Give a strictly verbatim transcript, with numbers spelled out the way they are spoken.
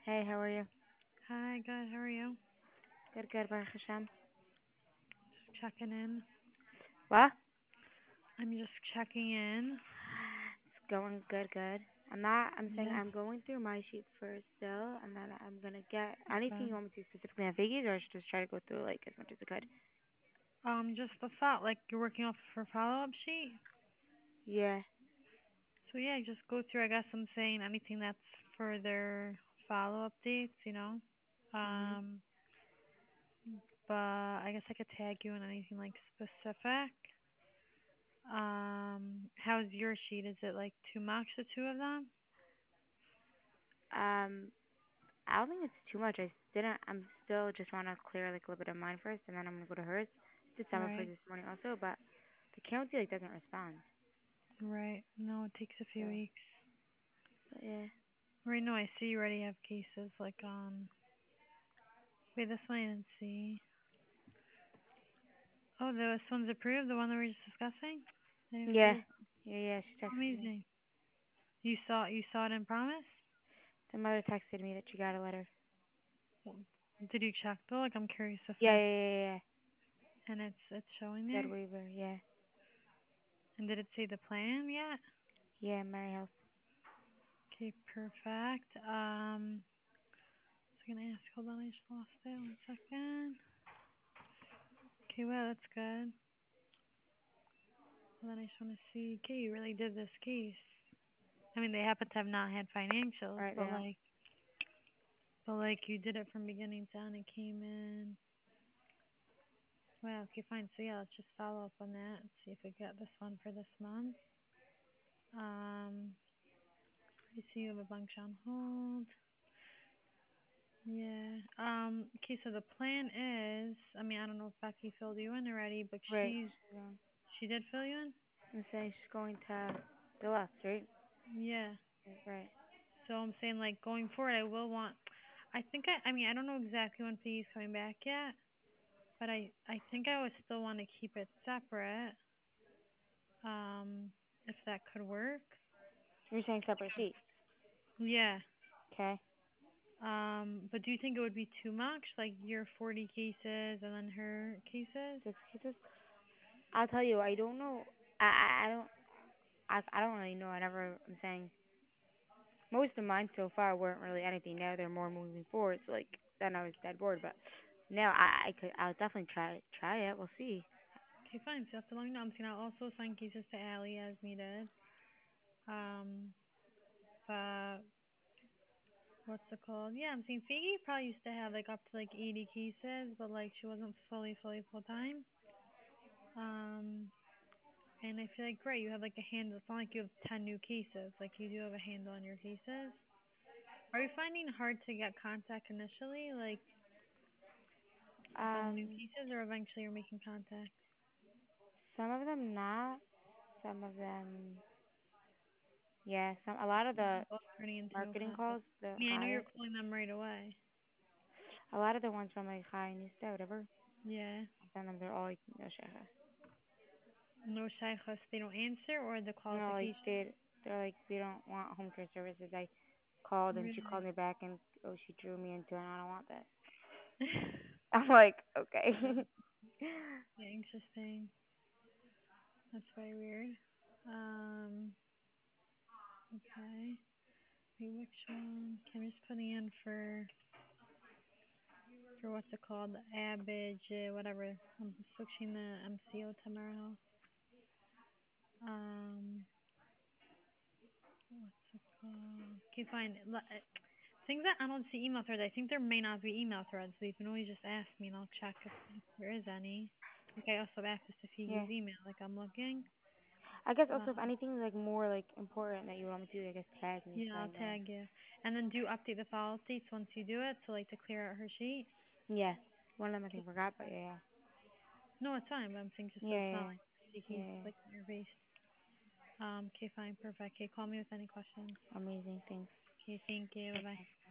Hey, how are you? Hi, good. How are you? Good, good, Baruch Hashem. Just checking in. What? I'm just checking in. It's going good, good. I'm not, I'm saying Yeah. I'm going through my sheet first still, and then I'm gonna get anything Okay. you want me to specifically on figures, or I should just try to go through like as much as I could. Um, just the thought, like you're working off for follow-up sheet. Yeah. So yeah, just go through. I guess I'm saying anything that's for their follow-up dates, you know. Mhm. Um, but I guess I could tag you in anything like specific. Um, how's your sheet? Is it like too much, the two of them? Um, I don't think it's too much. I didn't. I'm still just want to clear like a little bit of mine first, and then I'm gonna go to hers. Did some of hers Right. this morning also, but the county like doesn't respond. Right. No, it takes a So, few weeks. but yeah. Right. No, I see you already have cases like on. Wait, this one I didn't see. Oh, this one's approved, the one that we were just discussing? I didn't even Yeah. see it. Yeah, yeah. She texted me. Amazing. You saw you saw it in Promise? The mother texted me that she got a letter. Well, did you check though? Like I'm curious if Yeah, yeah, it's yeah, yeah. and it's it's showing Dead there. waiver. Yeah. And did it say the plan yet? Yeah, Mary Health. Okay, perfect. Um, I was gonna ask. Hold on, I just lost it. One second. Okay, well that's good. Well, then I just want to see. Okay, you really did this case. I mean, they happen to have not had financials, Right but now. like, but like you did it from beginning to end. It came in. Well, okay, fine. So yeah, let's just follow up on that and see if we get this one for this month. Um, I see you have a bunch on hold. Yeah. Um, okay, so the plan is, I mean, I don't know if Becky filled you in already, but Right. she's, She's um, she did fill you in? I'm saying she's going to deluxe, right? Yeah. Right. So I'm saying like going forward, I will want, I think I, I mean, I don't know exactly when Peggy's coming back yet, but I, I think I would still want to keep it separate, um, if that could work. You're saying separate sheet. Yeah. Okay. Um, but do you think it would be too much, like your forty cases and then her cases? Six cases. I'll tell you. I don't know. I I, I don't. I I don't really know. I never. I'm saying most of mine so far weren't really anything. Now they're more moving forward. So like then I was dead bored, but now I I could. I'll definitely try try it. We'll see. Okay, fine. So after long now, I'm saying I'll also assign cases to Allie as needed. Um, but what's it called? Yeah, I'm saying Figgy probably used to have like up to like eighty cases, but like she wasn't fully, fully full time. Um, and I feel like great, you have like a handle. It's not like you have ten new cases. Like you do have a handle on your cases. Are you finding hard to get contact initially, like with all the new Um, cases, or eventually you're making contact? some of them not. Some of them. Yeah. Some. A lot of the Both turning into no marketing contact. calls. The I mean, I know higher. you're calling them right away. A lot of the ones from like high news whatever. Yeah. Some of them they're all like no shaykhs. No shaykhs, they don't answer, or the No, like qualification. they they're like we don't want home care services. I called and she Really? called me back and oh she drew me into it and I don't want that. I'm like okay. Yeah. Yeah, interesting. That's very weird. Um, okay. Wait, which one? Okay, I'm just putting in for for what's it called? The Abbage, uh, whatever. I'm switching the M C O tomorrow. Um, what's it called? Okay, fine. L- uh, Things that I don't see email threads. I think there may not be email threads, so you can always just ask me and I'll check if, if there is any. Like I also have access to Yeah. Figi's email. Like I'm looking. I guess Uh, also if anything's like more like important that you want me to do, I guess tag me yeah, so I I'll know. tag you. And then do update the file updates once you do it, so like to clear out her sheet. Yeah. One of them I Okay. think forgot but yeah. No, it's fine, but I'm saying just Yeah. so it's not Yeah. like Yeah. sticky, yeah. like in your face. Um, okay, fine, perfect. Okay, call me with any questions. Amazing. Thanks. Okay, thank you. Bye bye.